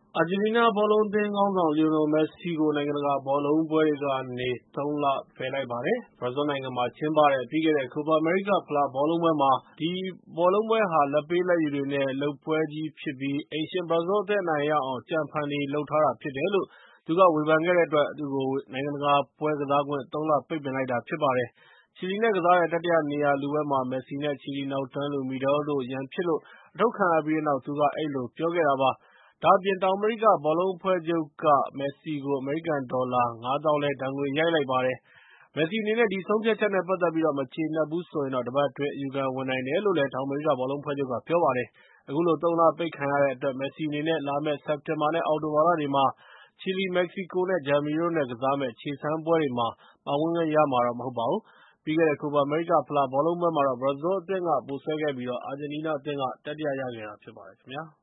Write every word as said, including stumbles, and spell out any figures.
အာဂျင်တီးနားဘောလုံးအသင်းခေါင်းဆောင် လီယိုနယ်မက်ဆီကို နိုင်ငံတကာဘောလုံးပွဲတွေကနေ သုံးလဖယ်လိုက်ပါတယ်။ ဘရာဇီးနိုင်ငံမှာကျင်းပတဲ့ ပြီးခဲ့တဲ့ Copa America ဖလားဘောလုံးပွဲမှာ ဒီဘောလုံးပွဲဟာ လာဘ်ပေးလာဘ်ယူတွေနဲ့ လုပ်ပွဲကြီးဖြစ်ပြီး အိမ်ရှင်ဘရာဇီးအသင်းအနိုင်ရအောင် ကြံဖန်တွေလုပ်ထားတာဖြစ်တယ်လို့ သူကဝေဖန်ခဲ့တဲ့အတွက် သူ့ကို နိုင်ငံတကာပွဲကစားခွင့် သုံးလ ပိတ်ပင်လိုက်တာဖြစ်ပါတယ်။ ချီလီနဲ့ကစားတဲ့ တတိယနေရာလုပွဲမှာ မက်ဆီနဲ့ ချီလီနောက်တန်းလူ Medel တို့ ရန်ဖြစ်လို့ အထုတ်ခံရပြီးတဲ့နောက် သူက အဲဒီလိုပြောခဲ့တာပါ။ ဒါ့အပြင် တောင်အမေရိကဘောလုံးအဖွဲ့ချုပ်က မက်ဆီကို အမေရိကန်ဒေါ်လာ ငါးသောင်း ဒဏ်ငွေရိုက်လိုက်ပါတယ်။ မက်ဆီအနေနဲ့ ဒီဆုံးဖြတ်ချက်နဲ့ ပတ်သက်ပြီး မကျေနပ်ဘူးဆိုရင်တော့ တပတ်အတွင်း အယူခံဝင်နိုင်တယ်လို့လည်း တောင်အမေရိကဘောလုံးအဖွဲ့ချုပ်က ပြောပါတယ်။ အခုလို သုံးလပိတ်ခံရတဲ့အတွက် မက်ဆီအနေနဲ့ လာမယ့် စက်တင်ဘာ နဲ့ အောက်တိုဘာလတွေမှာ ချီလီ၊ မက္ကဆီကို နဲ့ ဂျာမနီတို့နဲ့ ကစားမယ့် ခြေစမ်းပွဲတွေမှာ ပါဝင်ခွင့်ရမှာတော့ မဟုတ်ပါဘူး။ ပြီးခဲ့တဲ့ Copa America ဖလားဘောလုံးပွဲမှာတော့ ဘရာဇီးအသင်းက ဗိုလ်စွဲခဲ့ပြီး အာဂျင်တီးနားအသင်းက တတိယရခဲ့တာဖြစ်ပါတယ်ခင်ဗျာ။